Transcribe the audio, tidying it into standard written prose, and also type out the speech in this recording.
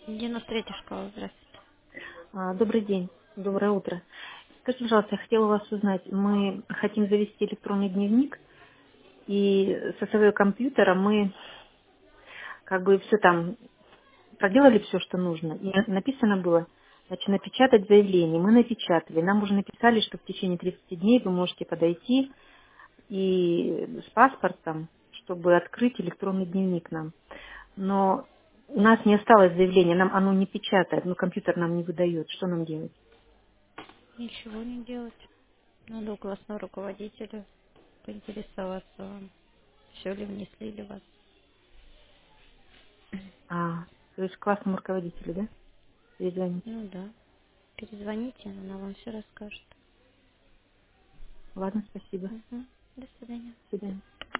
93-я школа, здравствуйте. Добрый день, доброе утро. Скажите, пожалуйста, я хотела у вас узнать, мы хотим завести электронный дневник, и со своего компьютера мы как бы все там проделали все, что нужно. И написано было, значит, напечатать заявление. Мы напечатали. Нам уже написали, что в течение 30 дней вы можете подойти и с паспортом, чтобы открыть электронный дневник нам. Но у нас не осталось заявления, нам оно не печатает, но компьютер нам не выдает. Что нам делать? Ничего не делать. Надо у классного руководителя поинтересоваться вам, все ли внесли ли вас. То есть классному руководителю, да? Перезвонить. Ну да. Перезвоните, она вам все расскажет. Ладно, спасибо. Мгм. До свидания. До свидания.